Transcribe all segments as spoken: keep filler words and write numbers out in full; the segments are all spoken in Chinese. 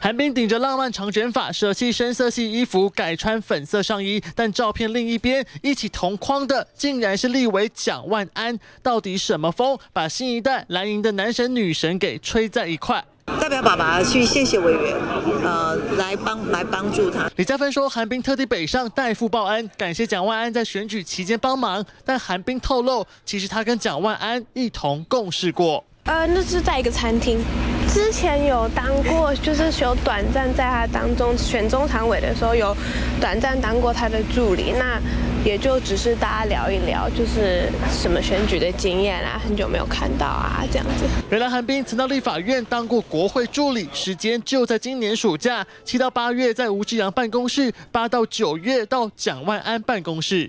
韩冰顶着浪漫长卷发，舍弃深色系衣服，改穿粉色上衣。但照片另一边，一起同框的竟然是立委蒋万安。到底什么风把新一代蓝营的男神女神给吹在一块？ 代表爸爸去谢谢委员，呃，来帮来帮助他。 李嘉芬说，韩冰特地北上代父报恩，感谢蒋万安在选举期间帮忙。但韩冰透露，其实他跟蒋万安一同共事过。 呃，那是在一个餐厅，之前有当过，就是有短暂在他当中选中常委的时候，有短暂当过他的助理。那也就只是大家聊一聊，就是什么选举的经验啊，很久没有看到啊，这样子。 原来韩冰曾到立法院当过国会助理，时间就在今年暑假，七到八月在吴志阳办公室，八到九月到蒋万安办公室。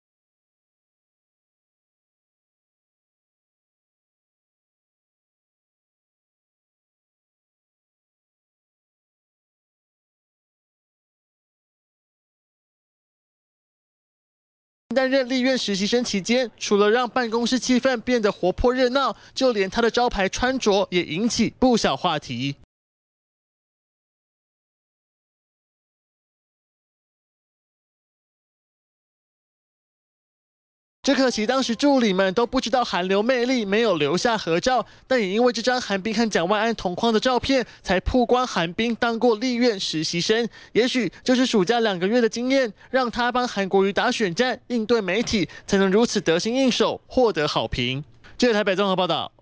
担任立院实习生期间，除了让办公室气氛变得活泼热闹，就连他的招牌穿着也引起不小话题。只可惜当时助理们都不知道韩流魅力，没有留下合照。但也因为这张韩冰和蒋万安同框的照片，才曝光韩冰当过立院实习生。也许就是暑假两个月的经验，让他帮韩国瑜打选战，应对媒体，才能如此得心应手，获得好评。记者台北综合报道。